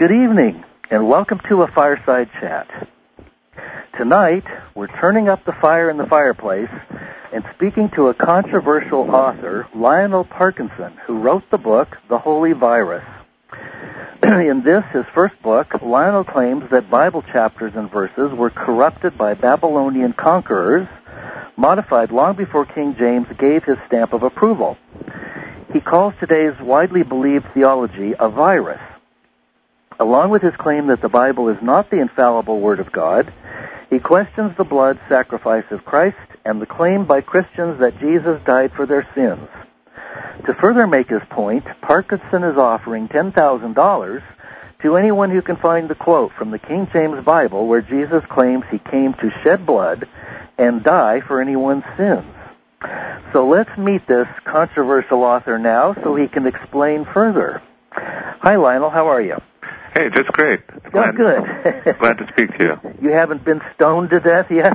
Good evening, and welcome to a Fireside Chat. Tonight, we're turning up the fire in the fireplace and speaking to a controversial author, Lionel Parkinson, who wrote the book, The Holy Virus. In this, his first book, Lionel claims that Bible chapters and verses were corrupted by Babylonian conquerors, modified long before King James gave his stamp of approval. He calls today's widely believed theology a virus. Along with his claim that the Bible is not the infallible Word of God, he questions the blood sacrifice of Christ and the claim by Christians that Jesus died for their sins. To further make his point, Parkinson is offering $10,000 to anyone who can find the quote from the King James Bible where Jesus claims he came to shed blood and die for anyone's sins. So let's meet this controversial author now so he can explain further. Hi, Lionel. How are you? Hey, just great. Good. Glad to speak to you. You haven't been stoned to death yet?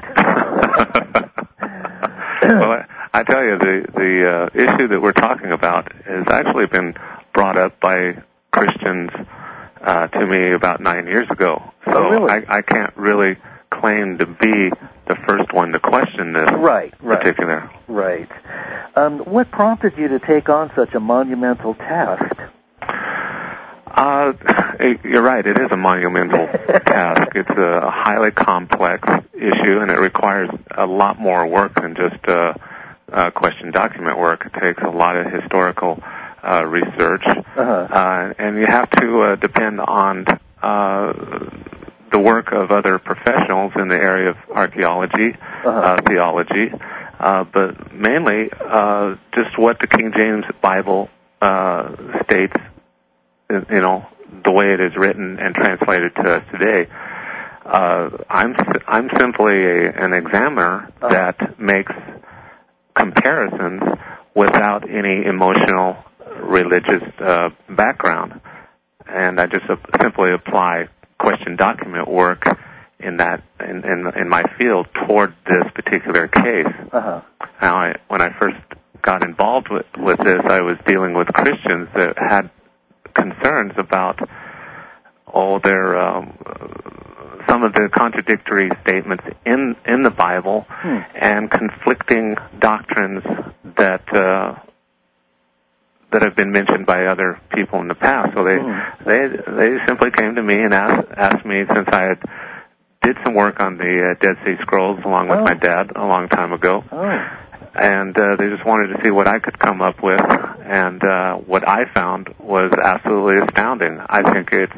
Well, I tell you, the issue that we're talking about has actually been brought up by Christians to me about 9 years ago. So oh, really? I can't really claim to be the first one to question this particular. Right. What prompted you to take on such a monumental task? You're right. It is a monumental task. It's a highly complex issue, and it requires a lot more work than just question document work. It takes a lot of historical research, and you have to depend on the work of other professionals in the area of archaeology, theology, but mainly just what the King James Bible states. You know, the way it is written and translated to us today. I'm simply an examiner that makes comparisons without any emotional religious background, and I just simply apply question document work in my field toward this particular case. Now, when I first got involved with this, I was dealing with Christians that had concerns about their some of the contradictory statements in the Bible and conflicting doctrines that have been mentioned by other people in the past. So they simply came to me and asked me, since I had did some work on the Dead Sea Scrolls along with my dad a long time ago. And they just wanted to see what I could come up with, and what I found was absolutely astounding. I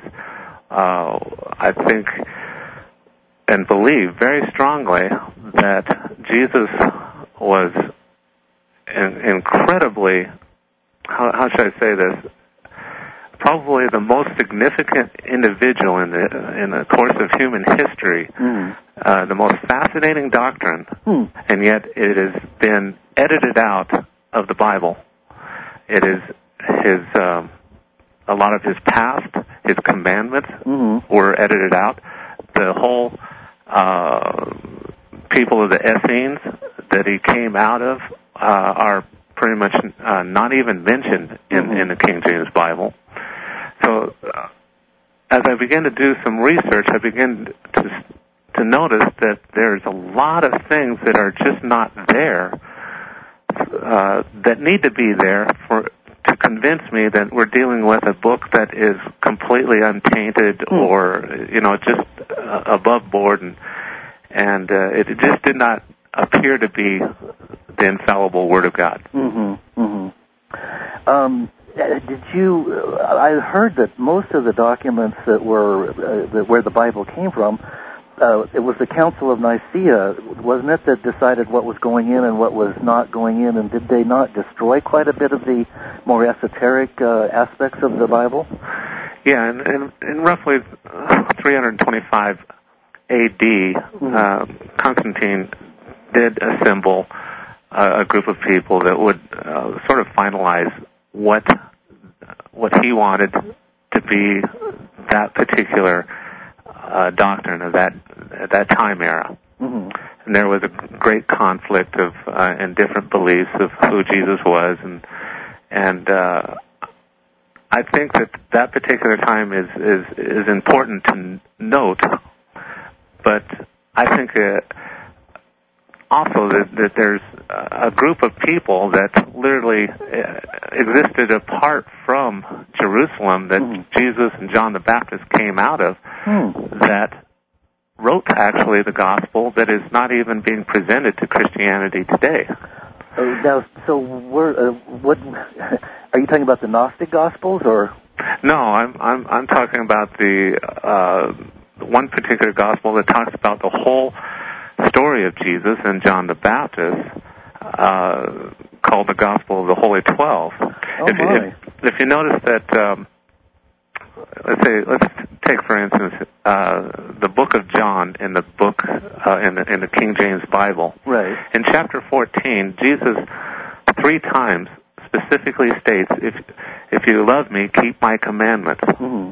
think and believe very strongly that Jesus was incredibly, how should I say this, probably the most significant individual in the course of human history, the most fascinating doctrine, and yet it has been edited out of the Bible. It is a lot of his past, his commandments were edited out. The whole people of the Essenes that he came out of are pretty much not even mentioned in the King James Bible. So as I began to do some research, I began to notice that there's a lot of things that are just not there that need to be there to convince me that we're dealing with a book that is completely untainted or just above board, and it just did not appear to be the infallible Word of God. I heard that most of the documents that where the Bible came from, it was the Council of Nicaea, wasn't it, that decided what was going in and what was not going in, and did they not destroy quite a bit of the more esoteric aspects of the Bible? Yeah, in roughly 325 A.D., Constantine did assemble a group of people that would sort of finalize what he wanted to be that particular doctrine of that time era. And there was a great conflict of and different beliefs of who Jesus was, and I think that particular time is important to note, but I think also that there's a group of people that literally existed apart from Jerusalem that Jesus and John the Baptist came out of that wrote actually the gospel that is not even being presented to Christianity today. Now, so what are you talking about? The Gnostic Gospels, or? No, I'm talking about the one particular gospel that talks about the whole story of Jesus and John the Baptist, called the Gospel of the Holy 12. If you notice that, let's take for instance the book of John in the book in the King James Bible. Right. In chapter 14, Jesus 3 times specifically states, "If you love me, keep my commandments." Mm-hmm.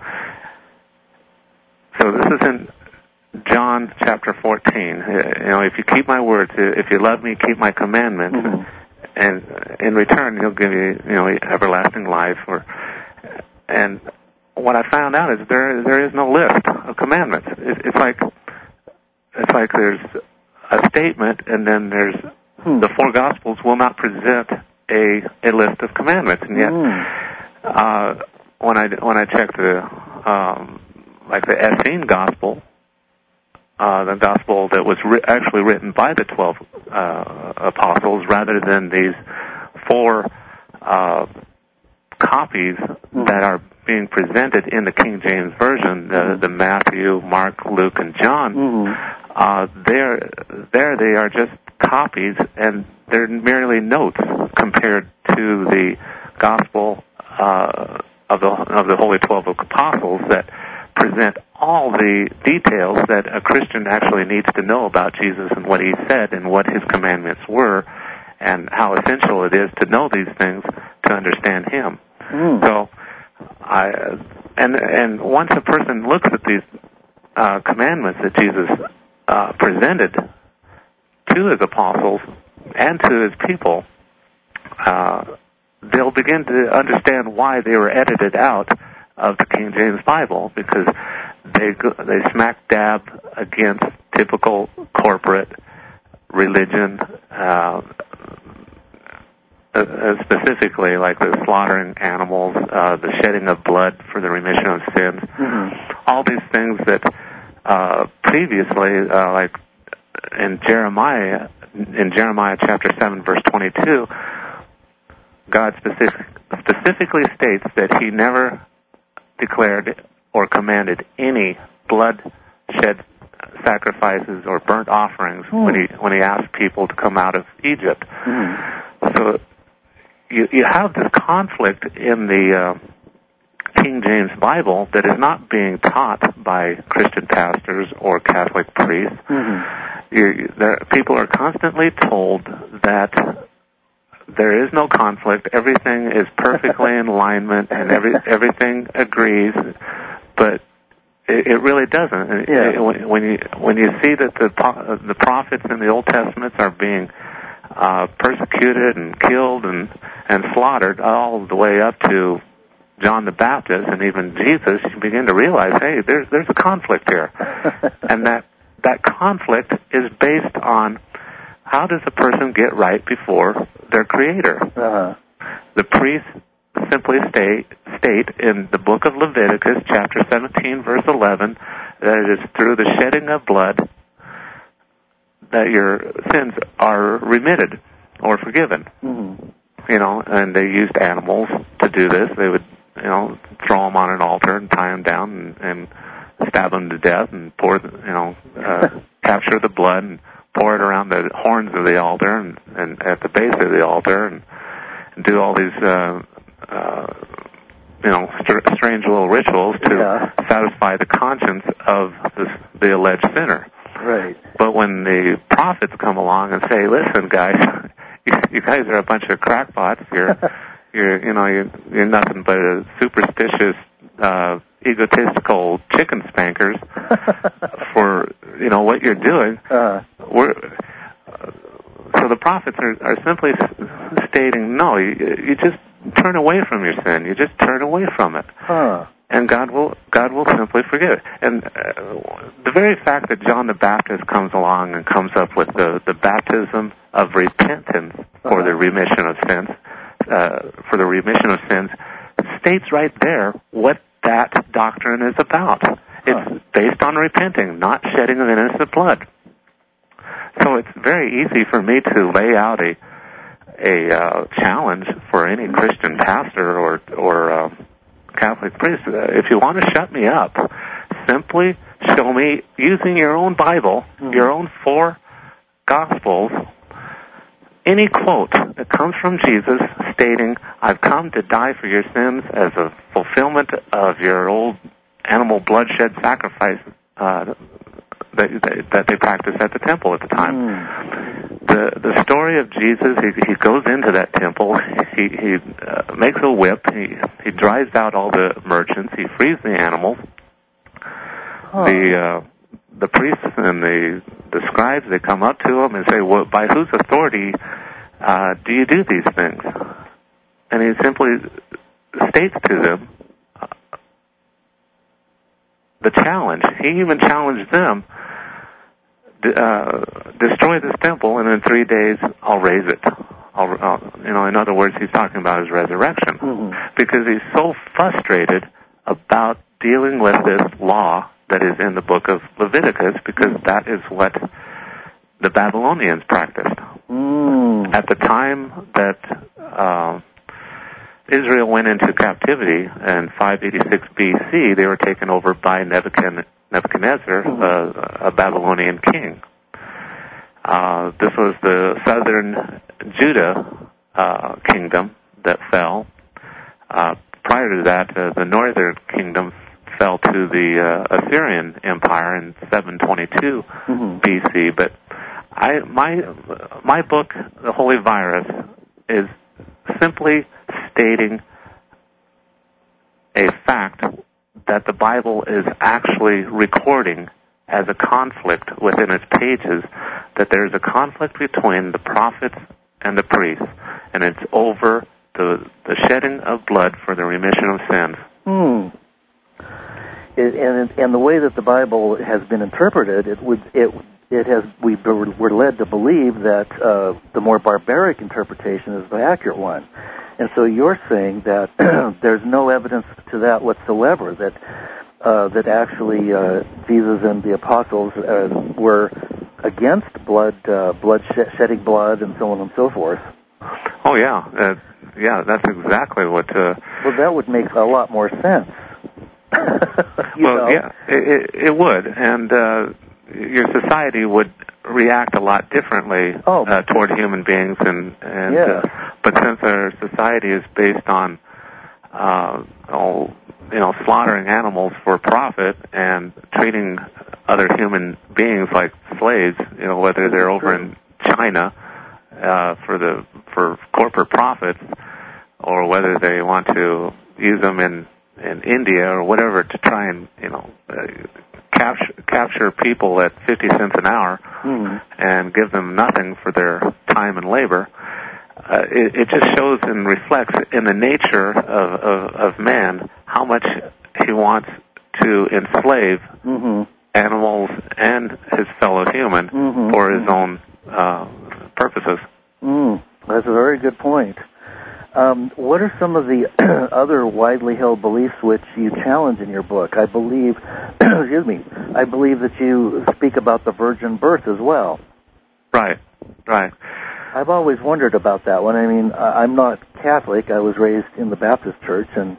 So this is in John chapter 14. If you keep my words, if you love me, keep my commandments, and in return, he'll give you, everlasting life. And what I found out is there is no list of commandments. It's like there's a statement, and then there's the 4 Gospels will not present a list of commandments, and yet when I checked the Essene Gospel, the gospel that was actually written by the 12 apostles, rather than these 4 copies that are being presented in the King James Version, the Matthew, Mark, Luke, and John, there they are just copies, and they're merely notes compared to the gospel of the Holy 12 Apostles that present all the details that a Christian actually needs to know about Jesus and what he said and what his commandments were, and how essential it is to know these things to understand him. So, and once a person looks at these commandments that Jesus presented to his apostles and to his people, they'll begin to understand why they were edited out of the King James Bible, because they smack dab against typical corporate religion, specifically like the slaughtering animals, the shedding of blood for the remission of sins, all these things that previously, like in Jeremiah chapter 7, verse 22, God specifically states that he never declared or commanded any bloodshed sacrifices or burnt offerings when he asked people to come out of Egypt. So you have this conflict in the King James Bible that is not being taught by Christian pastors or Catholic priests. People are constantly told that there is no conflict, everything is perfectly in alignment, and everything agrees, but it really doesn't. Yeah. When you see that the prophets in the Old Testament are being persecuted and killed and slaughtered all the way up to John the Baptist and even Jesus, you begin to realize, hey, there's a conflict here. And that conflict is based on how does a person get right before their Creator. The priests simply state in the book of Leviticus, chapter 17, verse 11, that it is through the shedding of blood that your sins are remitted or forgiven. And they used animals to do this. They would, throw them on an altar and tie them down and stab them to death and pour, capture the blood and pour it around the horns of the altar and at the base of the altar and do all these, strange little rituals to satisfy the conscience of the alleged sinner. Right. But when the prophets come along and say, "Listen, guys, you guys are a bunch of crackpots. You're nothing but a superstitious, egotistical chicken spankers for what you're doing." So the prophets are simply stating, no, you just turn away from your sin. You just turn away from it. And God will simply forgive it. And the very fact that John the Baptist comes along and comes up with the baptism of repentance for the remission of sins, states right there what that doctrine is about. It's based on repenting, not shedding of innocent blood. So it's very easy for me to lay out a challenge for any Christian pastor or Catholic priest. If you want to shut me up, simply show me, using your own Bible, your own 4 Gospels, any quote that comes from Jesus stating, "I've come to die for your sins as a fulfillment of your old animal bloodshed sacrifice that they practiced at the temple at the time." The story of Jesus, he goes into that temple, he makes a whip, he drives out all the merchants, he frees the animals. The priests and the scribes, they come up to him and say, "Well, by whose authority do you do these things?" And he simply states to them the challenge. He even challenged them, destroy this temple, and in 3 days I'll raise it. In other words, he's talking about his resurrection, because he's so frustrated about dealing with this law that is in the book of Leviticus, because that is what the Babylonians practiced. At the time that Israel went into captivity in 586 BC, they were taken over by Nebuchadnezzar, a Babylonian king. This was the southern Judah kingdom that fell. Prior to that, the northern kingdom fell to the Assyrian Empire in 722 BC. But my book, The Holy Virus, is simply stating a fact that the Bible is actually recording as a conflict within its pages, that there's a conflict between the prophets and the priests, and it's over the shedding of blood for the remission of sins. And the way that the Bible has been interpreted, we were led to believe that the more barbaric interpretation is the accurate one. And so you're saying that there's no evidence to that whatsoever, that actually Jesus and the apostles were against shedding blood, and so on and so forth. Oh yeah, that's exactly what. Well, that would make a lot more sense. Yeah, it would, and your society would react a lot differently toward human beings, but since our society is based on slaughtering animals for profit and treating other human beings like slaves, whether they're over in China for corporate profits, or whether they want to use them in India or whatever to try and capture people at 50 cents an hour and give them nothing for their time and labor. It just shows and reflects in the nature of man how much he wants to enslave animals and his fellow human for his own purposes. That's a very good point. What are some of the other widely held beliefs which you challenge in your book? I believe, I believe that you speak about the virgin birth as well. Right. I've always wondered about that one. I mean, I'm not Catholic. I was raised in the Baptist church, and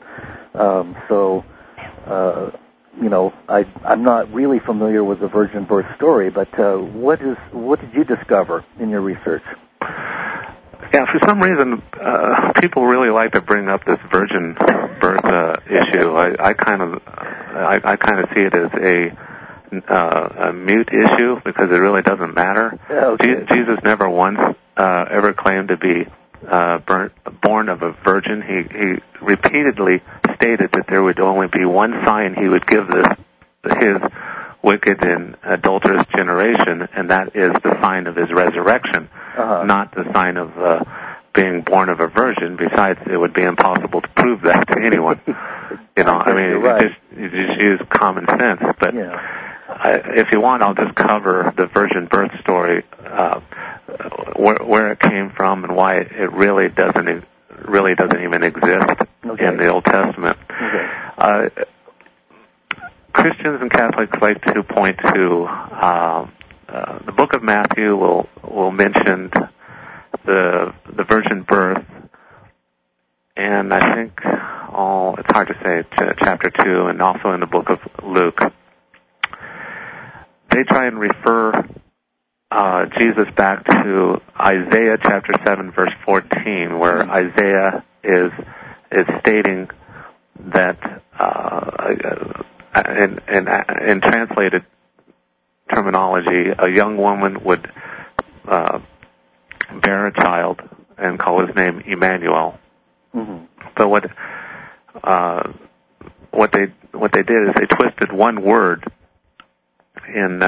I'm not really familiar with the virgin birth story. But what did you discover in your research? Yeah, for some reason, people really like to bring up this virgin birth issue. I kind of see it as a mute issue, because it really doesn't matter. Okay. Jesus never once ever claimed to be born of a virgin. He repeatedly stated that there would only be one sign he would give his wicked and adulterous generation, and that is the sign of his resurrection, not the sign of being born of a virgin. Besides, it would be impossible to prove that to anyone. You know, I mean, right. you just use common sense. But if you want, I'll just cover the virgin birth story, where it came from and why it really doesn't even exist in the Old Testament. Okay. Christians and Catholics like to point to the Book of Matthew will mention the virgin birth, and I think it's hard to say, chapter 2, and also in the Book of Luke. They try and refer Jesus back to Isaiah chapter 7, verse 14, where Isaiah is stating that in translated terminology, a young woman would bear a child and call his name Emmanuel. Mm-hmm. But what they did is they twisted one word in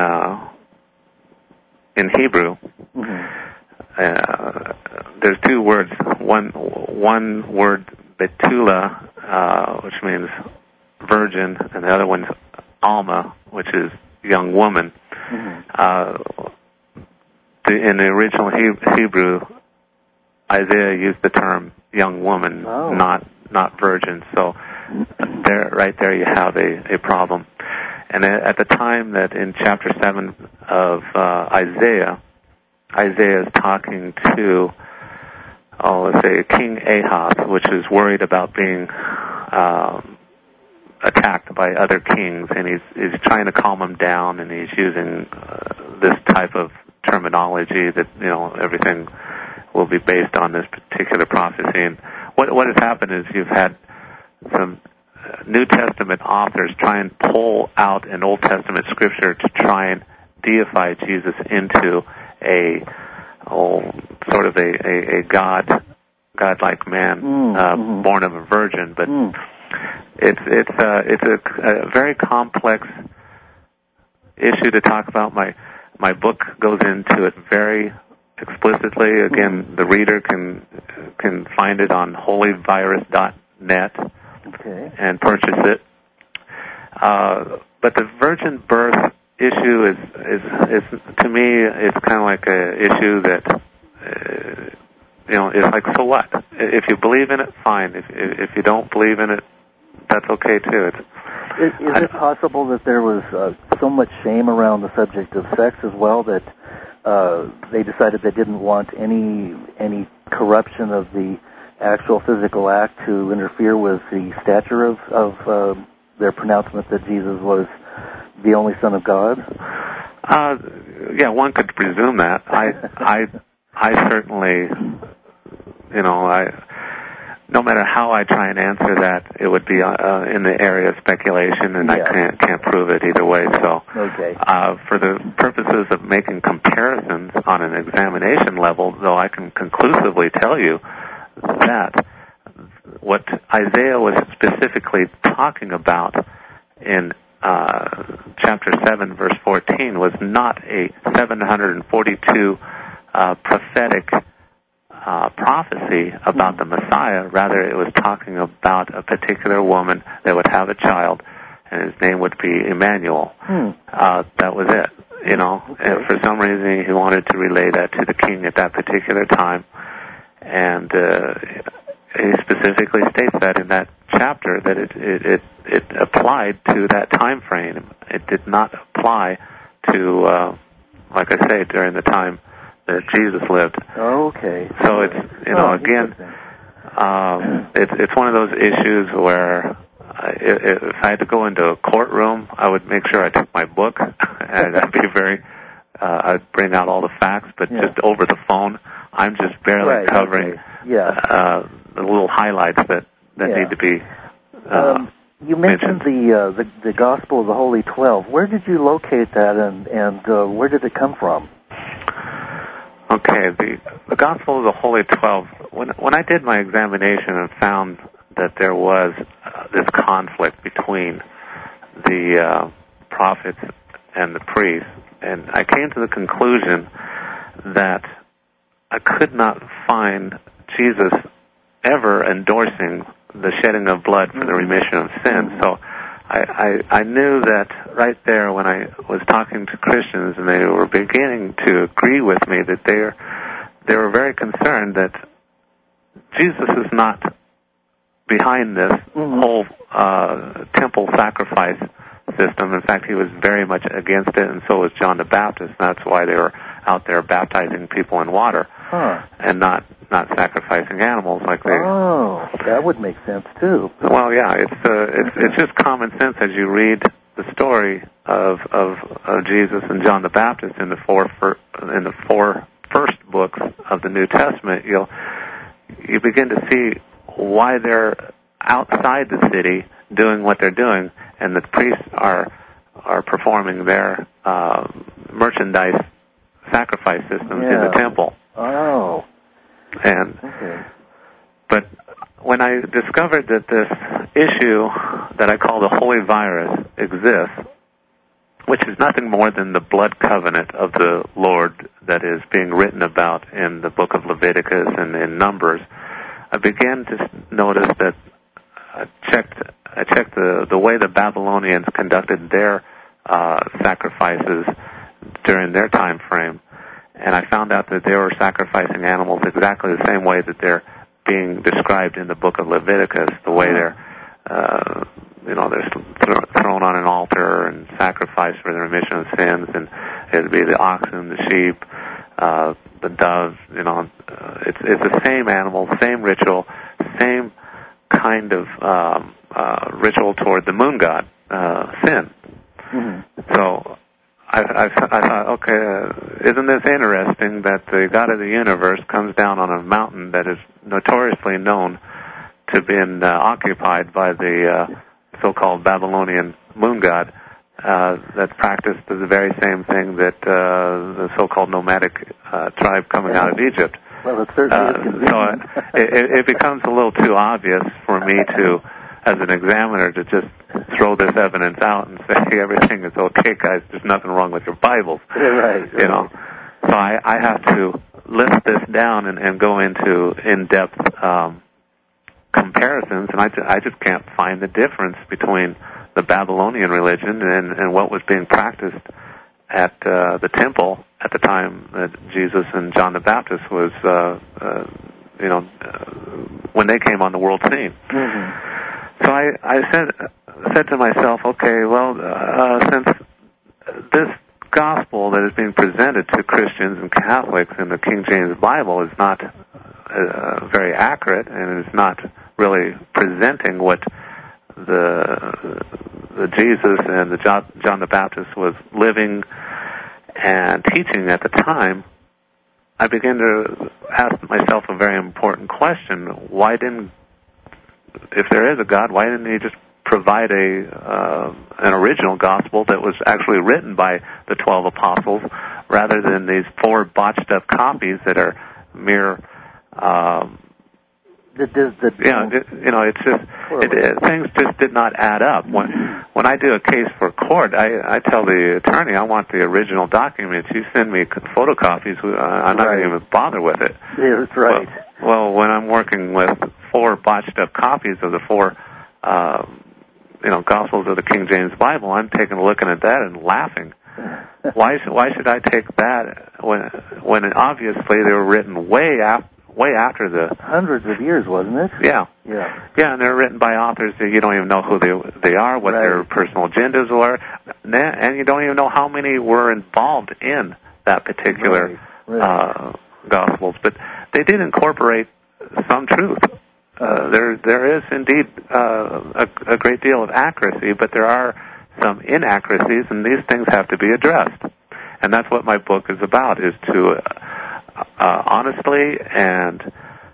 Hebrew. Mm-hmm. There's two words. One word, Betula, which means virgin, and the other one's Alma, which is young woman. Mm-hmm. In the original Hebrew, Isaiah used the term young woman, not virgin. So right there you have a problem. And at the time that in chapter 7 of Isaiah is talking to, let's say, King Ahaz, which is worried about being attacked by other kings, and he's trying to calm him down, and he's using this type of terminology that, you know, everything will be based on this particular prophecy. And what has happened is you've had some New Testament authors try and pull out an Old Testament scripture to try and deify Jesus into a godlike man, born of a virgin. But it's a very complex issue to talk about. My book goes into it very explicitly. Again, the reader can find it on holyvirus.net and purchase it. But the virgin birth issue is to me, it's kind of like a issue that it's like, so what? If you believe in it, fine. If you don't believe in it, that's okay too. Is it possible that there was so much shame around the subject of sex as well that they decided they didn't want any corruption of the actual physical act to interfere with the stature of their pronouncement that Jesus was the only Son of God? Yeah, one could presume that. I certainly, no matter how I try and answer that, it would be in the area of speculation, and I can't prove it either way. So, for the purposes of making comparisons on an examination level, though, I can conclusively tell you that what Isaiah was specifically talking about in chapter 7, verse 14, was not a 742 prophetic prophecy about the Messiah. Rather, it was talking about a particular woman that would have a child, and his name would be Emmanuel. That was it. And for some reason, he wanted to relay that to the king at that particular time, and he specifically states that in that chapter that it applied to that time frame. It did not apply to, like I say, during the time that Jesus lived. Okay. So it's again, it's one of those issues where if I had to go into a courtroom, I would make sure I took my book and I'd be I'd bring out all the facts, but just over the phone, I'm just barely covering the little highlights that need to be. You mentioned the Gospel of the Holy 12. Where did you locate that, and where did it come from? Okay, the Gospel of the Holy 12. When I did my examination and found that there was this conflict between the prophets and the priests, and I came to the conclusion that I could not find Jesus ever endorsing the shedding of blood for the remission of sins. So I knew that right there when I was talking to Christians and they were beginning to agree with me that they were very concerned that Jesus is not behind this whole temple sacrifice system. In fact, he was very much against it, and so was John the Baptist. That's why they were out there baptizing people in water and not sacrificing animals like they. Oh, that would make sense too. Well, yeah, it's just common sense as you read the story of Jesus and John the Baptist in the four first books of the New Testament. You begin to see why they're outside the city doing what they're doing, and the priests are performing their merchandise sacrifice systems in the temple. Oh. And but when I discovered that this issue that I call the Holy Virus exists, which is nothing more than the blood covenant of the Lord that is being written about in the book of Leviticus and in Numbers, I began to notice that I checked the way the Babylonians conducted their sacrifices during their time frame, and I found out that they were sacrificing animals exactly the same way that they're being described in the book of Leviticus, the way they're thrown on an altar and sacrificed for the remission of sins, and it'd be the oxen, the sheep, the doves. It's the same animal, same ritual, same kind of ritual toward the moon god, sin. So I thought, okay, isn't this interesting that the God of the universe comes down on a mountain that is notoriously known to being occupied by the so-called Babylonian moon god that practiced the very same thing that the so-called nomadic tribe coming out of Egypt. Well, it certainly is convenient. So it becomes a little too obvious for me to, as an examiner, to just throw this evidence out and say everything is okay, guys. There's nothing wrong with your Bibles. Right. So I have to list this down and go into in-depth comparisons, and I just can't find the difference between the Babylonian religion and what was being practiced at the temple at the time that Jesus and John the Baptist was, when they came on the world scene. So I said to myself, okay, well, since this gospel that is being presented to Christians and Catholics in the King James Bible is not very accurate, and is not really presenting what the Jesus and the John the Baptist was living and teaching at the time, I began to ask myself a very important question. If there is a God, why didn't he just provide an original gospel that was actually written by the 12 apostles, rather than these 4 botched up copies that are mere it's just things just did not add up. When I do a case for court, I tell the attorney I want the original documents. You send me photocopies, I'm not going to even bother with it. Yeah, that's right. Well, when I'm working with 4 botched up copies of the 4 Gospels of the King James Bible, I'm taking a look at that and laughing. Why should I take that when obviously they were written way after the hundreds of years, wasn't it? Yeah, and they're written by authors that you don't even know who they are, what their personal agendas were, and you don't even know how many were involved in that particular Gospels. But they did incorporate some truth. There is indeed a great deal of accuracy, but there are some inaccuracies, and these things have to be addressed. And that's what my book is about, is to honestly and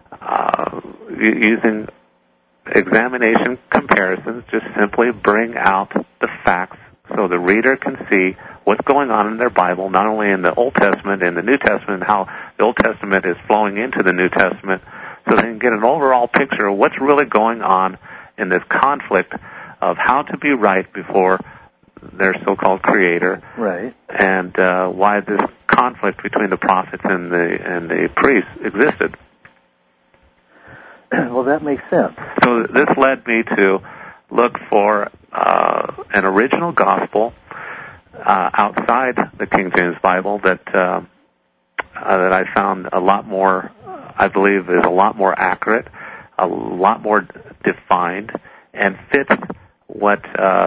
using examination comparisons, just simply bring out the facts so the reader can see what's going on in their Bible, not only in the Old Testament and the New Testament, how the Old Testament is flowing into the New Testament, so they can get an overall picture of what's really going on in this conflict of how to be right before their so-called creator, and why this conflict between the prophets and the priests existed. Well, that makes sense. So this led me to look for an original gospel outside the King James Bible that I found a lot more, I believe, is a lot more accurate, a lot more defined, and fits what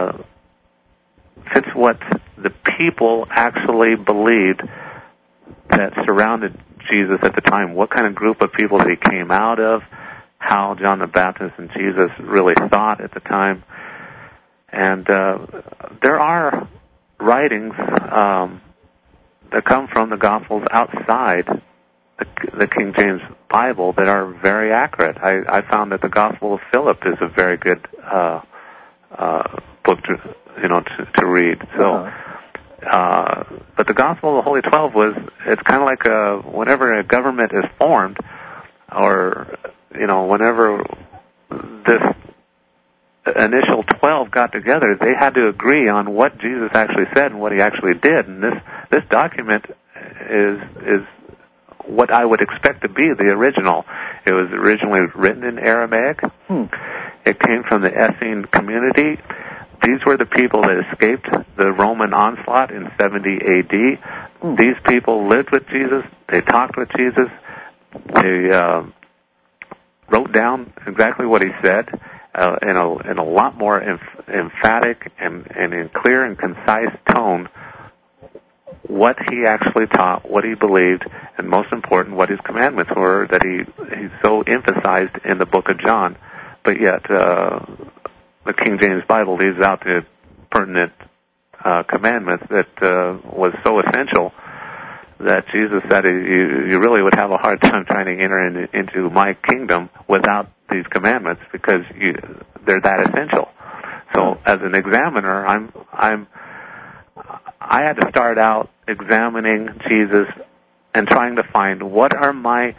the people actually believed that surrounded Jesus at the time. What kind of group of people that he came out of, how John the Baptist and Jesus really thought at the time. And there are writings that come from the Gospels outside the King James Bible that are very accurate. I found that the Gospel of Philip is a very good book to read. So, but the Gospel of the Holy 12 it's kind of like whenever a government is formed, or whenever this initial 12 got together, they had to agree on what Jesus actually said and what he actually did. And this document is what I would expect to be the original. It was originally written in Aramaic. It came from the Essene community. These were the people that escaped the Roman onslaught in 70 A.D. These people lived with Jesus. They talked with Jesus. They wrote down exactly what he said in a lot more emphatic and in clear and concise tone what he actually taught, what he believed, and most important, what his commandments were that he so emphasized in the book of John. But yet, the King James Bible leaves out the pertinent commandments that was so essential that Jesus said you really would have a hard time trying to enter into my kingdom without these commandments, because they're that essential. So as an examiner, I had to start out examining Jesus and trying to find what are my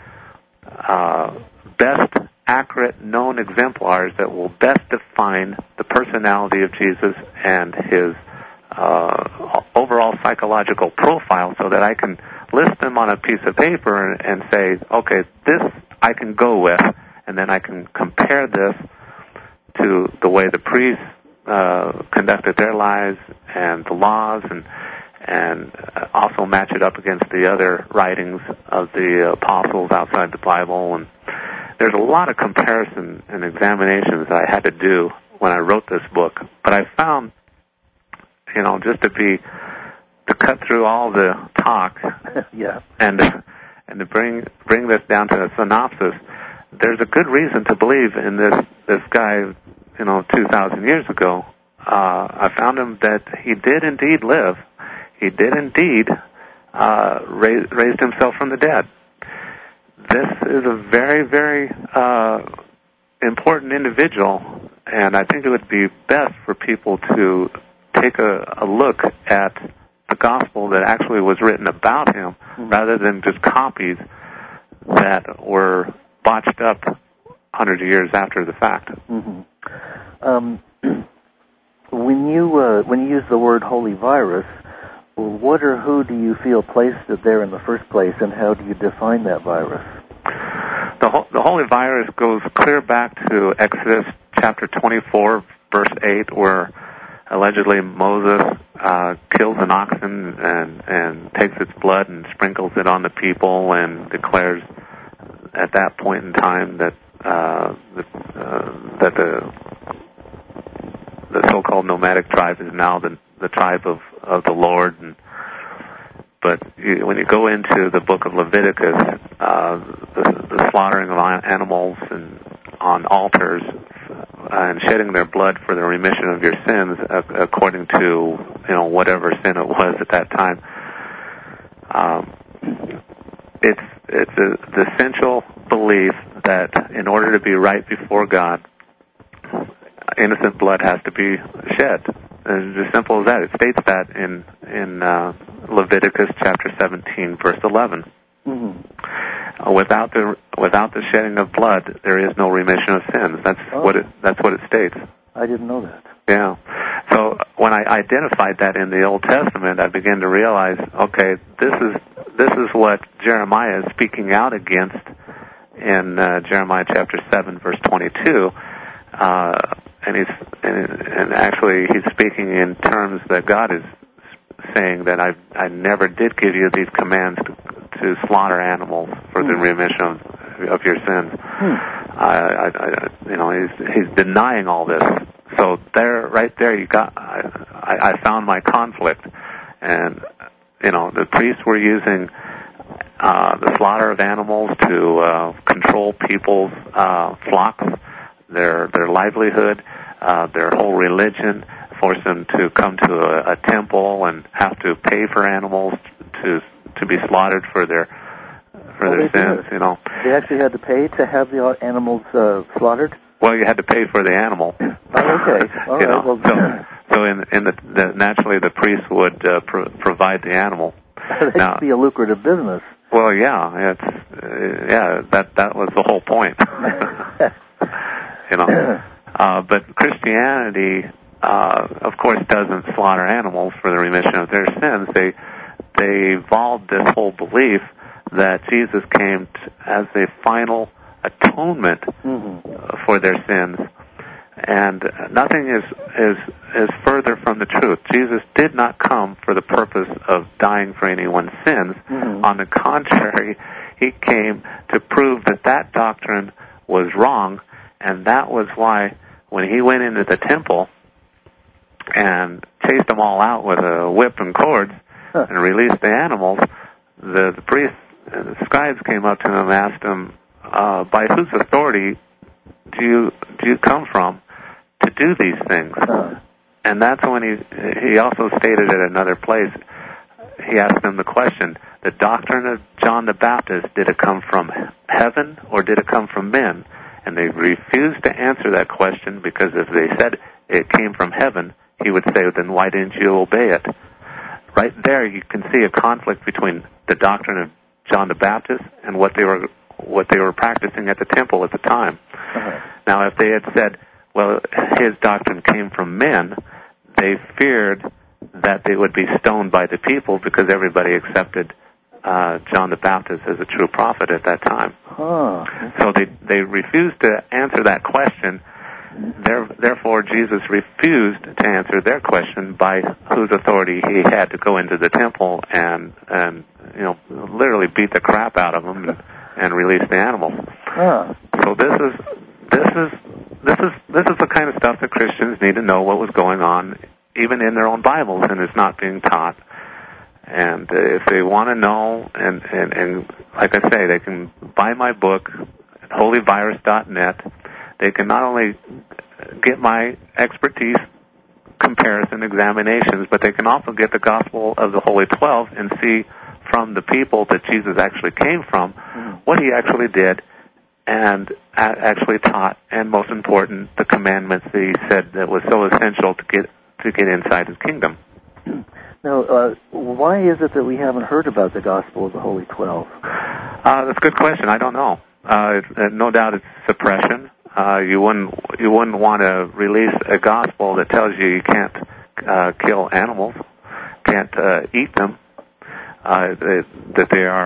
best accurate known exemplars that will best define the personality of Jesus and his overall psychological profile, so that I can list them on a piece of paper and say, okay, this I can go with, and then I can compare this to the way the priests conducted their lives and the laws, and also match it up against the other writings of the apostles outside the Bible. And there's a lot of comparison and examinations that I had to do when I wrote this book. But I found, just to cut through all the talk, and to bring this down to a synopsis, there's a good reason to believe in this guy, 2,000 years ago. I found him that he did indeed live. He did indeed raised himself from the dead. This is a very, very important individual, and I think it would be best for people to take a look at the gospel that actually was written about him, rather than just copies that were botched up hundreds of years after the fact. When you use the word holy virus, what or who do you feel placed it there in the first place, and how do you define that virus? The holy virus goes clear back to Exodus chapter 24, verse 8, where allegedly Moses kills an oxen and takes its blood and sprinkles it on the people, and declares at that point in time that the so-called nomadic tribe is now the tribe of the Lord. But when you go into the book of Leviticus, the slaughtering of animals and on altars and shedding their blood for the remission of your sins, according to whatever sin it was at that time, it's the essential belief that in order to be right before God, innocent blood has to be shed. It's as simple as that. It states that in Leviticus chapter 17, verse 11. Without the shedding of blood, there is no remission of sins. That's what it states. I didn't know that. Yeah. So when I identified that in the Old Testament, I began to realize, okay, this is what Jeremiah is speaking out against in Jeremiah chapter 7, verse 22, and actually he's speaking in terms that God is saying that I never did give you these commands to slaughter animals for the remission of your sins. He's denying all this. So right there, I found my conflict, and the priests were using the slaughter of animals to control people's flocks, their livelihood, their whole religion, force them to come to a temple and have to pay for animals to be slaughtered for their sins. They actually had to pay to have the animals slaughtered. Well, you had to pay for the animal. Oh, okay. All right. So in naturally the priest would provide the animal. That'd be a lucrative business. Well, yeah, that was the whole point. But Christianity, of course, doesn't slaughter animals for the remission of their sins. They evolved this whole belief that Jesus came as a final atonement for their sins, and nothing is further from the truth. Jesus did not come for the purpose of dying for anyone's sins. On the contrary, he came to prove that doctrine was wrong, and that was why when he went into the temple and chased them all out with a whip and cords and released the animals, the priests and the scribes came up to him and asked him, by whose authority do you come from to do these things? And that's when he also stated at another place, he asked them the question, the doctrine of John the Baptist, did it come from heaven or did it come from men? And they refused to answer that question, because if they said it came from heaven, he would say, then why didn't you obey it? Right there you can see a conflict between the doctrine of John the Baptist and what they were practicing at the temple at the time. Now, if they had said, well, his doctrine came from men, they feared that they would be stoned by the people, because everybody accepted John the Baptist as a true prophet at that time. So they refused to answer that question. Therefore, Jesus refused to answer their question by whose authority he had to go into the temple and literally beat the crap out of them and release the animals. So this is the kind of stuff that Christians need to know what was going on, even in their own Bibles, and it's not being taught. And if they want to know, and like I say, they can buy my book at holyvirus.net. They can not only get my expertise comparison examinations, but they can also get the Gospel of the Holy 12 and see from the people that Jesus actually came from what he actually did and actually taught, and most important, the commandments that he said that was so essential to get inside his kingdom. Now, why is it that we haven't heard about the Gospel of the Holy 12? That's a good question. I don't know. No doubt it's suppression. You wouldn't want to release a gospel that tells you can't kill animals, can't eat them, that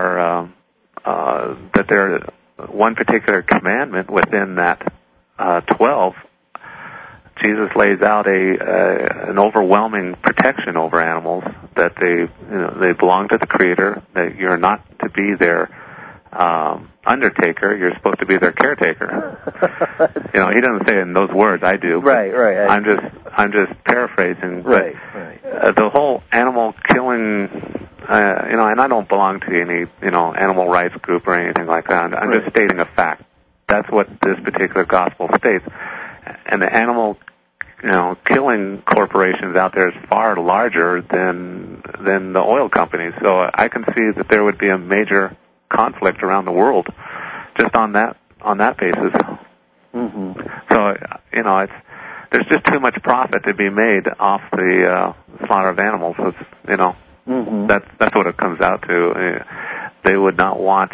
they're one particular commandment within that 12. Jesus lays out an overwhelming protection over animals, that they belong to the Creator, that you're not to be their undertaker, you're supposed to be their caretaker. He doesn't say it in those words, I do. Right. I'm just paraphrasing. Right. The whole animal killing, and I don't belong to any, animal rights group or anything like that. I'm just stating a fact. That's what this particular gospel states. And the animal, killing corporations out there is far larger than the oil companies. So I can see that there would be a major conflict around the world just on that basis. So there's just too much profit to be made off the slaughter of animals. That's what it comes out to. They would not want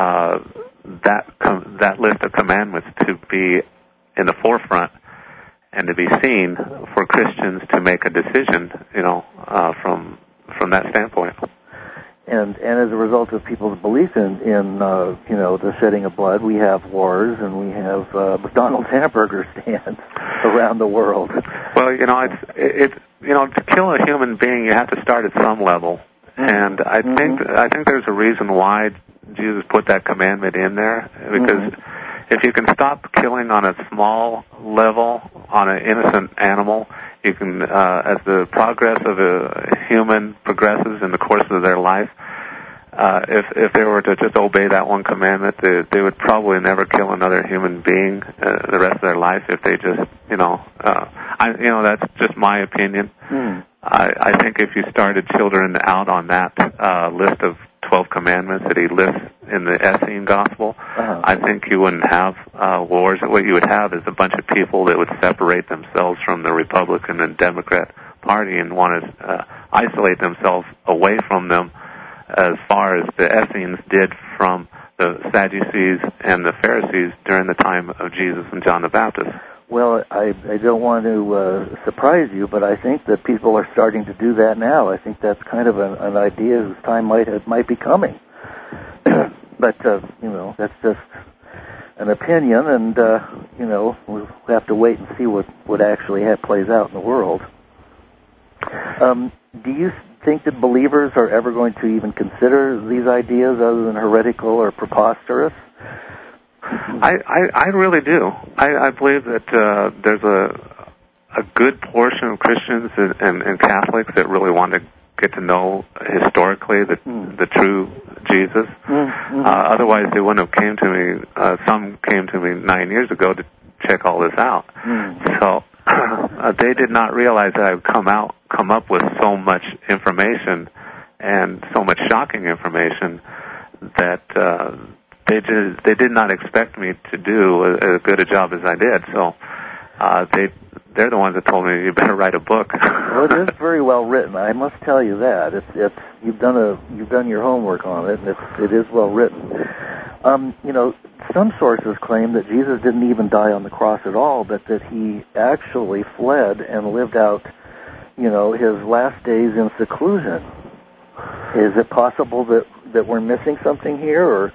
that list of commandments to be in the forefront and to be seen for Christians to make a decision, from that standpoint. And as a result of people's belief in the shedding of blood, we have wars and we have McDonald's hamburger stands around the world. Well, it's to kill a human being, you have to start at some level, and I think there's a reason why Jesus put that commandment in there, because if you can stop killing on a small level on an innocent animal, you can, as the progress of a human progresses in the course of their life, if they were to just obey that one commandment, they would probably never kill another human being the rest of their life if they just, that's just my opinion. I think if you started children out on that list of 12 commandments that he lists in the Essene Gospel, I think you wouldn't have wars. What you would have is a bunch of people that would separate themselves from the Republican and Democrat Party and want to isolate themselves away from them, as far as the Essenes did from the Sadducees and the Pharisees during the time of Jesus and John the Baptist. Well, I don't want to surprise you, but I think that people are starting to do that now. I think that's kind of an idea whose time might be coming. But, that's just an opinion, and, we'll have to wait and see what actually plays out in the world. Do you think that believers are ever going to even consider these ideas other than heretical or preposterous? I really do. I believe that there's a good portion of Christians and Catholics that really want to get to know historically the true Jesus. Otherwise, they wouldn't have came to me. Some came to me 9 years ago to check all this out. So they did not realize that I would come up with so much information and so much shocking information that they did not expect me to do as good a job as I did. So they're the ones that told me you better write a book. Well, it is very well written. I must tell you that it's you've done your homework on it, and it is well written. Some sources claim that Jesus didn't even die on the cross at all, but that he actually fled and lived out, his last days in seclusion. Is it possible that we're missing something here, or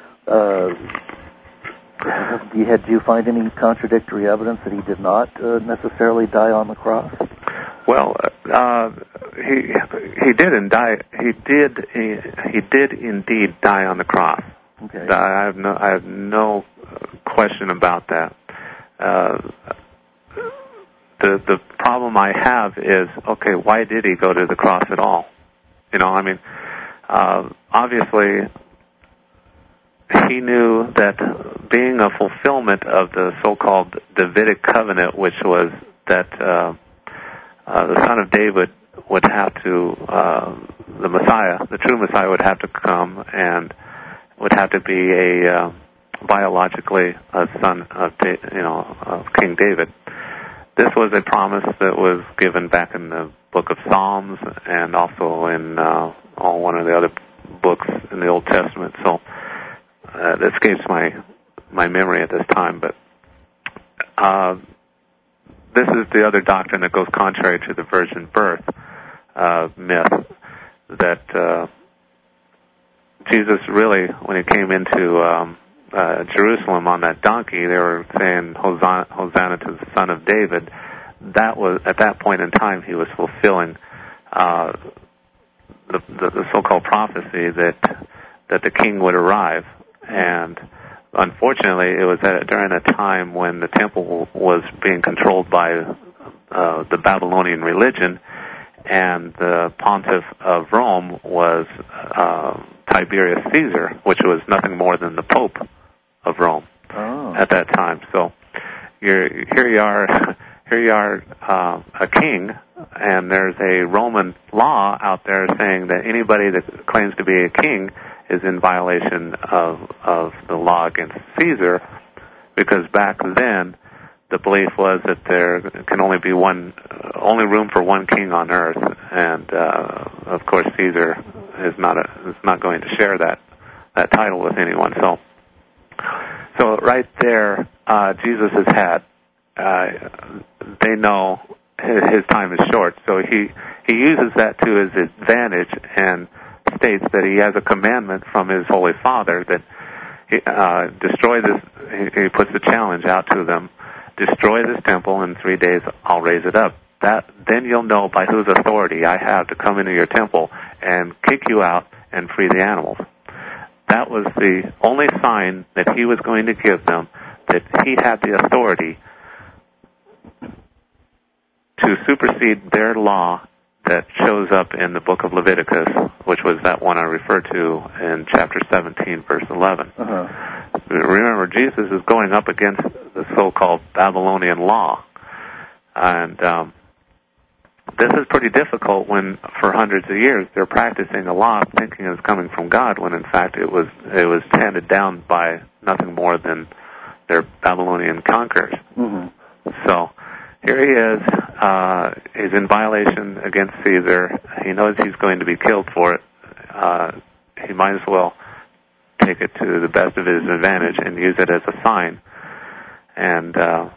did you find any contradictory evidence that he did not necessarily die on the cross? Well, he didn't die. He did indeed die on the cross. Okay. I have no question about that. The problem I have is, okay, why did he go to the cross at all? Obviously, he knew that being a fulfillment of the so-called Davidic covenant, which was that the son of David would have to, the Messiah, the true Messiah, would have to come and would have to be a biologically a son of King David. This was a promise that was given back in the book of Psalms and also in one of the other books in the Old Testament. So that escapes my memory at this time, but this is the other doctrine that goes contrary to the virgin birth myth, that Jesus really, when he came into Jerusalem on that donkey, they were saying, Hosanna to the Son of David. That was, at that point in time, he was fulfilling the so-called prophecy that the king would arrive. And unfortunately, it was during a time when the temple was being controlled by the Babylonian religion, and the pontiff of Rome was Tiberius Caesar, which was nothing more than the Pope of Rome at that time. So here you are, a king, and there's a Roman law out there saying that anybody that claims to be a king is in violation of the law against Caesar, because back then the belief was that there can only be only room for one king on earth, and of course Caesar is not going to share that title with anyone. So right there, Jesus has had. They know his time is short, so he uses that to his advantage and states that he has a commandment from his Holy Father that destroy this. He puts the challenge out to them: destroy this temple in 3 days. I'll raise it up. Then you'll know by whose authority I have to come into your temple and kick you out and free the animals. That was the only sign that he was going to give them, that he had the authority to supersede their law that shows up in the book of Leviticus, which was that one I referred to in chapter 17, verse 11. Remember, Jesus is going up against the so-called Babylonian law. And this is pretty difficult when, for hundreds of years, they're practicing a law thinking it's coming from God, when in fact it was handed down by nothing more than their Babylonian conquerors. So here he is. He's in violation against Caesar. He knows he's going to be killed for it. He might as well take it to the best of his advantage and use it as a sign. And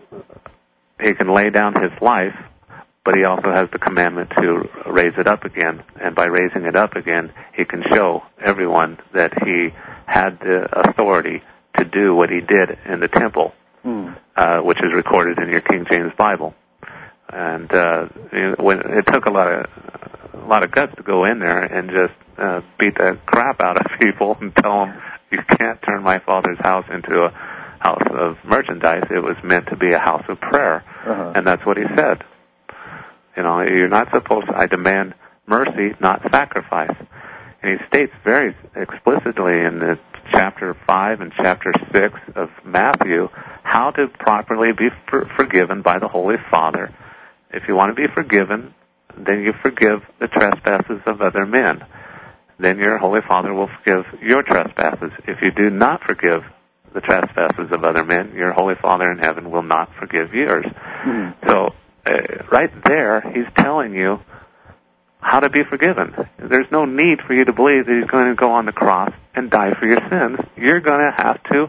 he can lay down his life, but he also has the commandment to raise it up again. And by raising it up again, he can show everyone that he had the authority to do what he did in the temple, which is recorded in your King James Bible. And when it took a lot of guts to go in there and just beat the crap out of people and tell them, you can't turn my Father's house into a house of merchandise. It was meant to be a house of prayer. And that's what he said. You know, you're not supposed to, I demand mercy, not sacrifice. And he states very explicitly in the chapter 5 and chapter 6 of Matthew how to properly be forgiven by the Holy Father. If you want to be forgiven, then you forgive the trespasses of other men. Then your Holy Father will forgive your trespasses. If you do not forgive the trespasses of other men, your Holy Father in heaven will not forgive yours. So right there, he's telling you how to be forgiven. There's no need for you to believe that he's going to go on the cross and die for your sins. You're going to have to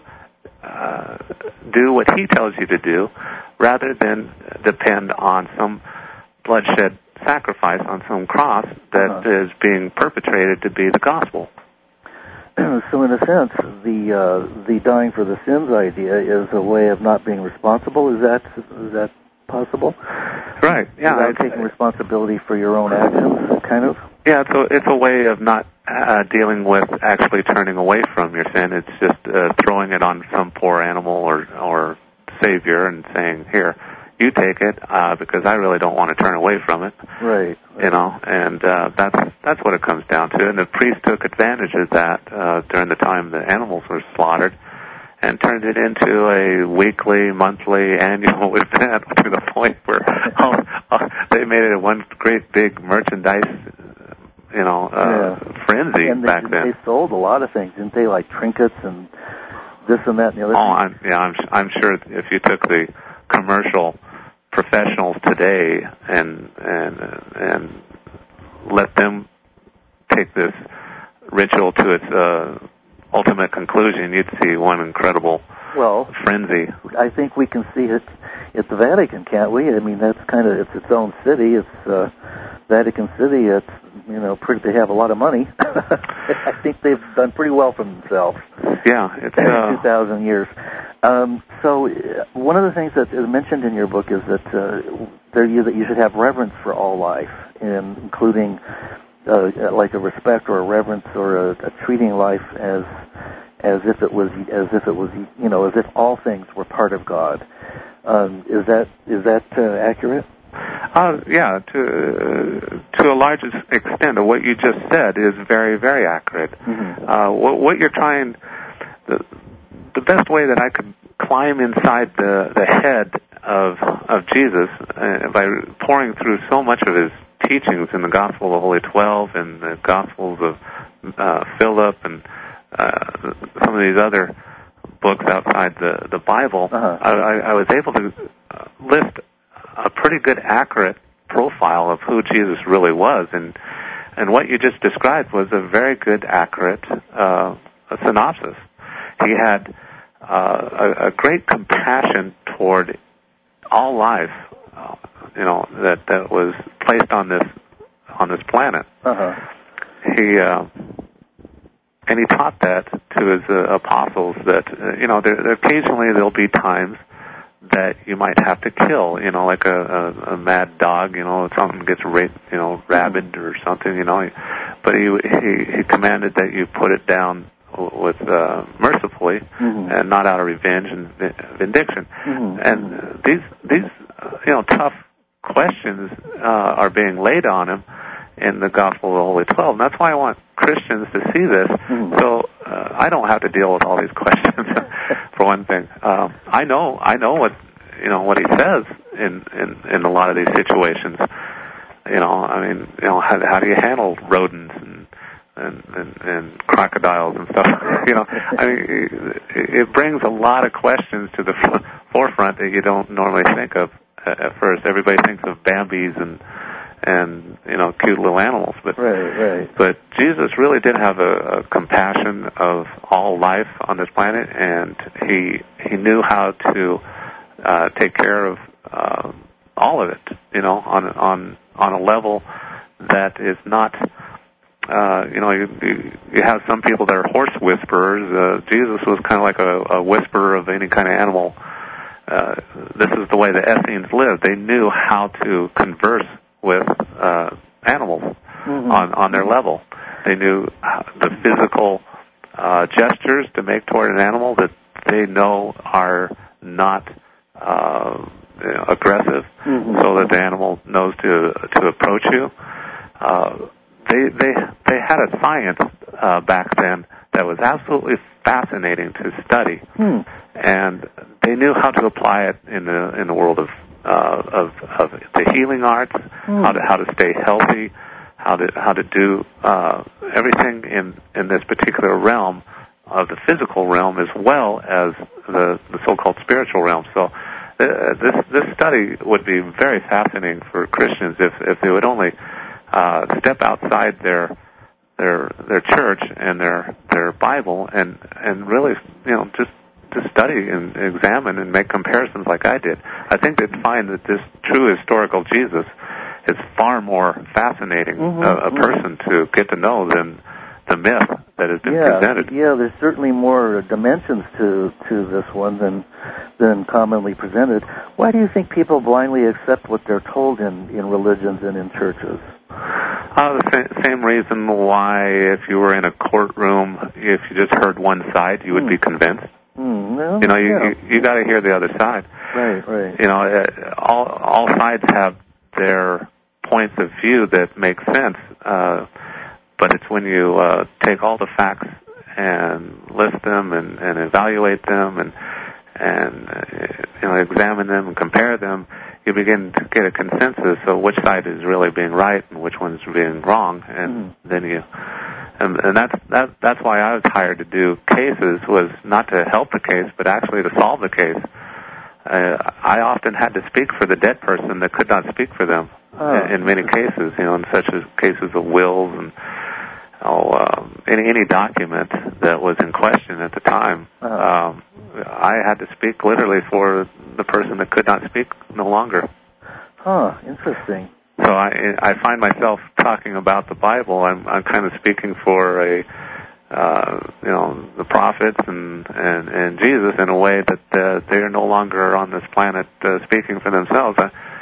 do what he tells you to do, rather than depend on some bloodshed sacrifice on some cross that is being perpetrated to be the gospel. So in a sense, the dying for the sins idea is a way of not being responsible. Is that possible? Right. Yeah. Without taking responsibility for your own actions, kind of? Yeah, it's a way of not dealing with actually turning away from your sin. It's just throwing it on some poor animal or savior and saying, here, you take it, because I really don't want to turn away from it. Right. You know, and that's what it comes down to. And the priest took advantage of that during the time the animals were slaughtered, and turned it into a weekly, monthly, annual event to the point where they made it one great big merchandise, frenzy and back then. They sold a lot of things, didn't they? Like trinkets and this and that and the other. I'm sure if you took the commercial professionals today and let them take this ritual to its ultimate conclusion, you'd see one incredible frenzy. I think we can see it at the Vatican, can't we? I mean, that's it's its own city. It's Vatican City. It's they have a lot of money. I think they've done pretty well for themselves. Yeah, it's 2,000 years. So one of the things that is mentioned in your book is that that you should have reverence for all life, including like a respect or a reverence or a treating life as if it was as if all things were part of God. Is that accurate? Yeah, to a large extent, of what you just said is very, very accurate. What you're trying, the best way that I could climb inside the head of Jesus by pouring through so much of his teachings in the Gospel of the Holy 12 and the Gospels of Philip and some of these other books outside the Bible, I was able to list a pretty good, accurate profile of who Jesus really was, and what you just described was a very good, accurate synopsis. He had a great compassion toward all life, that was placed on this planet. He and he taught that to his apostles that, occasionally there'll be times that you might have to kill, like a mad dog, something gets rabid or something, but he commanded that you put it down with mercifully and not out of revenge and vindication. And these tough questions are being laid on him in the Gospel of the Holy 12. And that's why I want Christians to see this, so I don't have to deal with all these questions. For one thing, I know what he says in a lot of these situations. How do you handle rodents and crocodiles and stuff? It brings a lot of questions to the forefront that you don't normally think of at first. Everybody thinks of Bambis and cute little animals, but but Jesus really did have a compassion of all life on this planet, and he knew how to take care of all of it, on a level that is not. You have some people that are horse whisperers. Jesus was kind of like a whisperer of any kind of animal. This is the way the Essenes lived. They knew how to converse with animals on their level. They knew the physical gestures to make toward an animal that they know are not aggressive, so that the animal knows to approach you. They had a science back then that was absolutely fascinating to study, and they knew how to apply it in the world of the healing arts, how to stay healthy, how to do everything in this particular realm of the physical realm as well as the so-called spiritual realm. So this study would be very fascinating for Christians if they would only step outside their church and their Bible and really just to study and examine and make comparisons like I did. I think they'd find that this true historical Jesus is far more fascinating a person to get to know than the myth that has been presented. Yeah, there's certainly more dimensions to this one than commonly presented. Why do you think people blindly accept what they're told in religions and in churches? The same reason why if you were in a courtroom, if you just heard one side, you would be convinced. Well, you got to hear the other side. Right. All sides have their points of view that make sense, but it's when you take all the facts and list them and evaluate them and examine them and compare them, you begin to get a consensus of which side is really being right and which one's being wrong, and then you. And that's why I was hired to do cases, was not to help the case, but actually to solve the case. I often had to speak for the dead person that could not speak for them in many cases, in such as cases of wills and any document that was in question at the time. I had to speak literally for the person that could not speak no longer. Interesting. So I find myself talking about the Bible. I'm kind of speaking for the prophets and Jesus in a way that they are no longer on this planet speaking for themselves.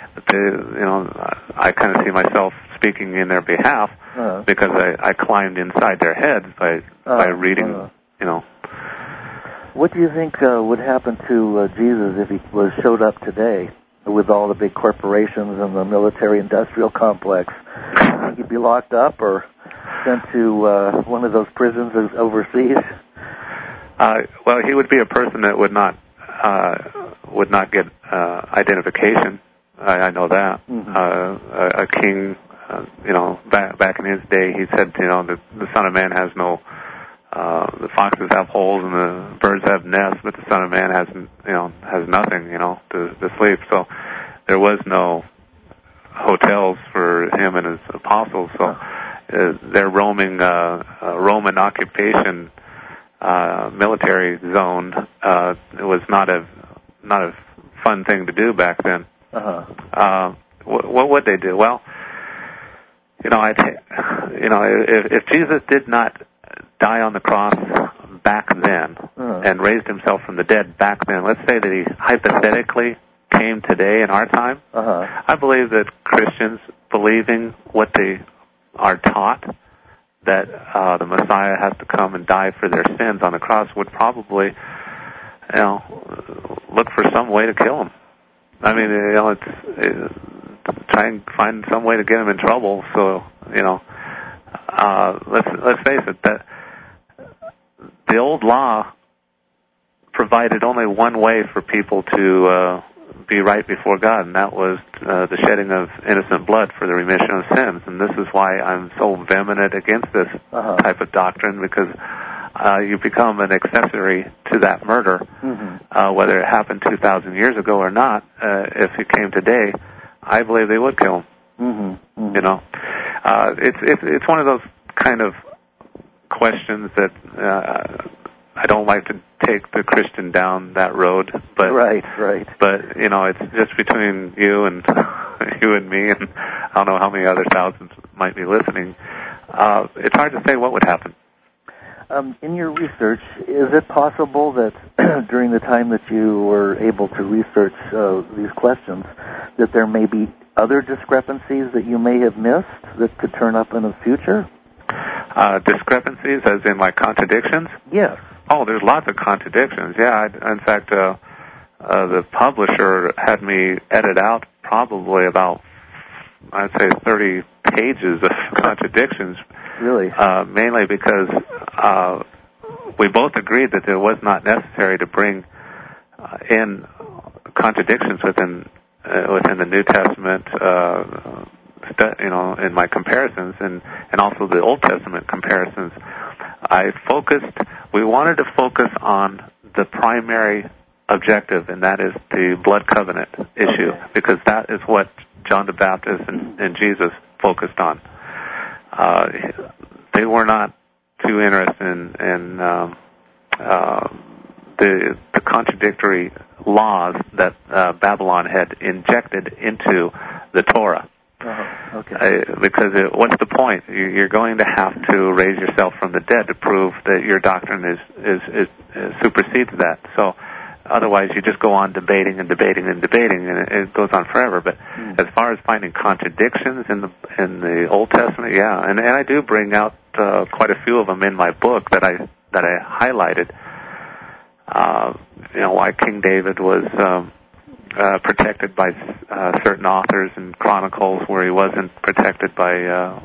I kind of see myself speaking in their behalf because I climbed inside their heads by reading. What do you think would happen to Jesus if he showed up today with all the big corporations and the military-industrial complex? He'd be locked up or sent to one of those prisons overseas? Well, he would be a person that would not get identification. I know that. A king, back in his day, he said, the Son of Man has no. The foxes have holes and the birds have nests, but the Son of Man has nothing, to sleep. So there was no hotels for him and his apostles. So their roaming Roman occupation military zone it was not a fun thing to do back then. What would they do? Well, if Jesus did not die on the cross back then and raised himself from the dead back then, let's say that he hypothetically came today in our time, I believe that Christians believing what they are taught, that the Messiah has to come and die for their sins on the cross, would probably, look for some way to kill him. I mean, it's try and find some way to get him in trouble. So, let's face it, that the old law provided only one way for people to be right before God, and that was the shedding of innocent blood for the remission of sins. And this is why I'm so vehement against this type of doctrine, because you become an accessory to that murder, whether it happened 2,000 years ago or not. If it came today, I believe they would kill him. It's one of those kind of questions that I don't like to take the Christian down that road, but right. But it's just between you and you and me, and I don't know how many other thousands might be listening. It's hard to say what would happen. In your research, is it possible that during the time that you were able to research these questions, that there may be other discrepancies that you may have missed that could turn up in the future? Discrepancies, as in like contradictions? Yes. Oh, there's lots of contradictions. Yeah, in fact, the publisher had me edit out probably about, I'd say, 30 pages of contradictions. Really? Mainly because we both agreed that it was not necessary to bring in contradictions within the New Testament, in my comparisons, and also the Old Testament comparisons. We wanted to focus on the primary objective, and that is the blood covenant issue, because that is what John the Baptist and Jesus focused on. They were not too interested in the contradictory laws that Babylon had injected into the Torah. Because what's the point? You're going to have to raise yourself from the dead to prove that your doctrine is supersedes that. So otherwise, you just go on debating, and it goes on forever. But as far as finding contradictions in the Old Testament, yeah, and I do bring out quite a few of them in my book that I highlighted. Why King David was protected by certain authors and chronicles, where he wasn't protected by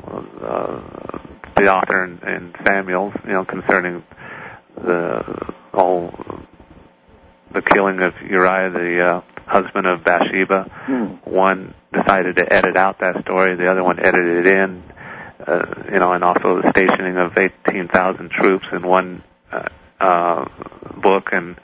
the author in Samuel, concerning the killing of Uriah, the husband of Bathsheba. One decided to edit out that story, the other one edited it in, and also the stationing of 18,000 troops in one book, and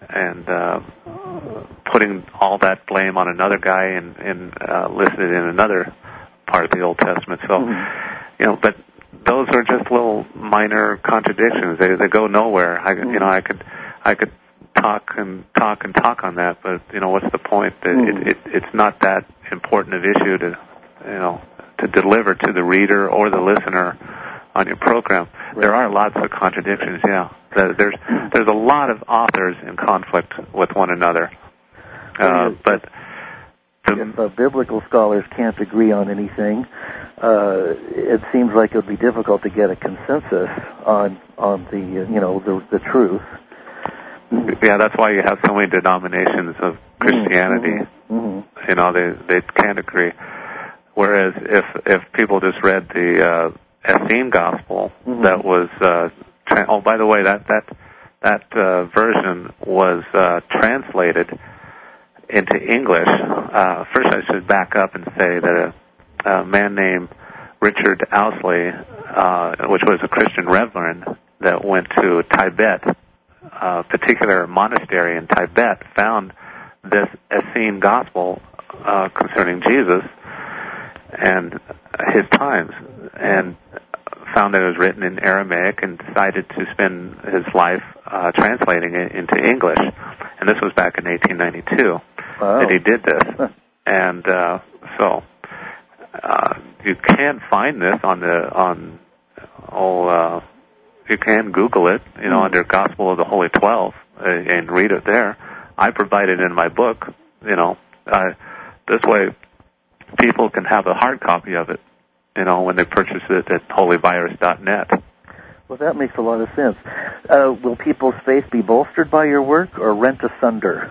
putting all that blame on another guy and listed in another part of the Old Testament. So, but those are just little minor contradictions. They go nowhere. I could talk on that, but what's the point? It's not that important of issue to deliver to the reader or the listener on your program. Right. There are lots of contradictions. Yeah, there's a lot of authors in conflict with one another. But if biblical scholars can't agree on anything, it seems like it would be difficult to get a consensus on the truth. Yeah, that's why you have so many denominations of Christianity. They can't agree. Whereas if people just read the Essene Gospel, that was by the way, that version was translated into English. First, I should back up and say that a man named Richard Ousley, which was a Christian reverend that went to Tibet, a particular monastery in Tibet, found this Essene Gospel concerning Jesus and his times, and found that it was written in Aramaic, and decided to spend his life translating it into English. And this was back in 1892 that he did this. And so you can find this on You can Google it, under Gospel of the Holy 12, and read it there. I provide it in my book. This way, people can have a hard copy of it, when they purchase it at holyvirus.net. Well, that makes a lot of sense. Will people's faith be bolstered by your work or rent asunder?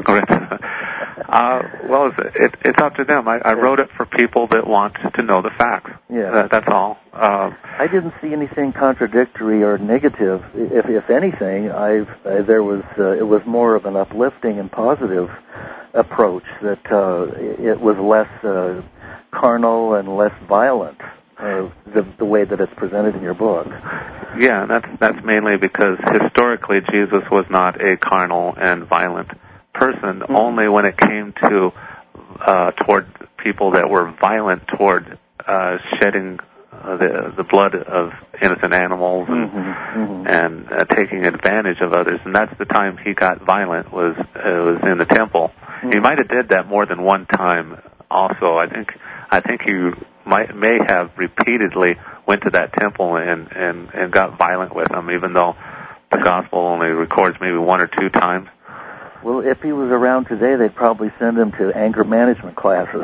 Well, it's up to them. I wrote it for people that want to know the facts. Yeah. That's all. I didn't see anything contradictory or negative. If anything, it was more of an uplifting and positive approach, that it was less carnal and less violent, the way that it's presented in your book. Yeah, that's mainly because historically Jesus was not a carnal and violent person. Mm-hmm. Only when it came to toward people that were violent toward shedding the blood of innocent animals and taking advantage of others, and that's the time he got violent. Was in the temple. Mm-hmm. He might have did that more than one time. Also, I think he may have repeatedly went to that temple and got violent with them, even though the gospel only records maybe one or two times. Well, if he was around today, they'd probably send him to anger management classes.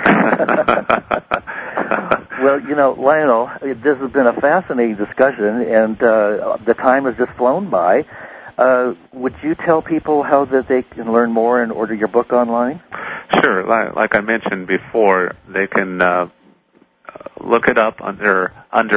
Well, Lionel, this has been a fascinating discussion, and the time has just flown by. Would you tell people how that they can learn more and order your book online? Sure. Like I mentioned before, they can look it up under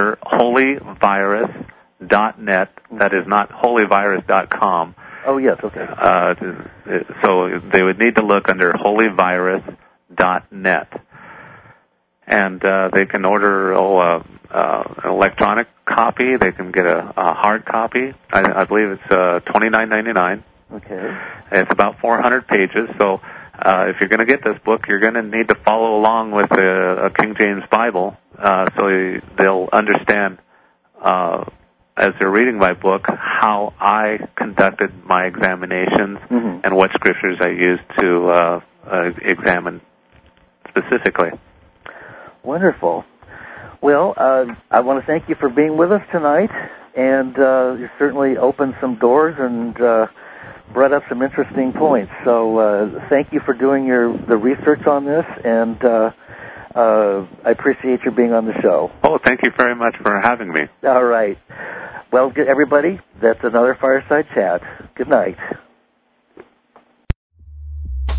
holyvirus.net. That is not holyvirus.com. Oh, yes, okay. So they would need to look under holyvirus.net. And they can order an electronic copy. They can get a hard copy. I believe it's $29.99. Okay. It's about 400 pages. So if you're going to get this book, you're going to need to follow along with a King James Bible, so they'll understand as they're reading my book how I conducted my examinations and what scriptures I used to examine specifically. Wonderful. Well, I want to thank you for being with us tonight, and you certainly opened some doors and brought up some interesting points. So thank you for doing the research on this, and I appreciate your being on the show. Oh, thank you very much for having me. All right. Well, everybody, that's another Fireside Chat. Good night.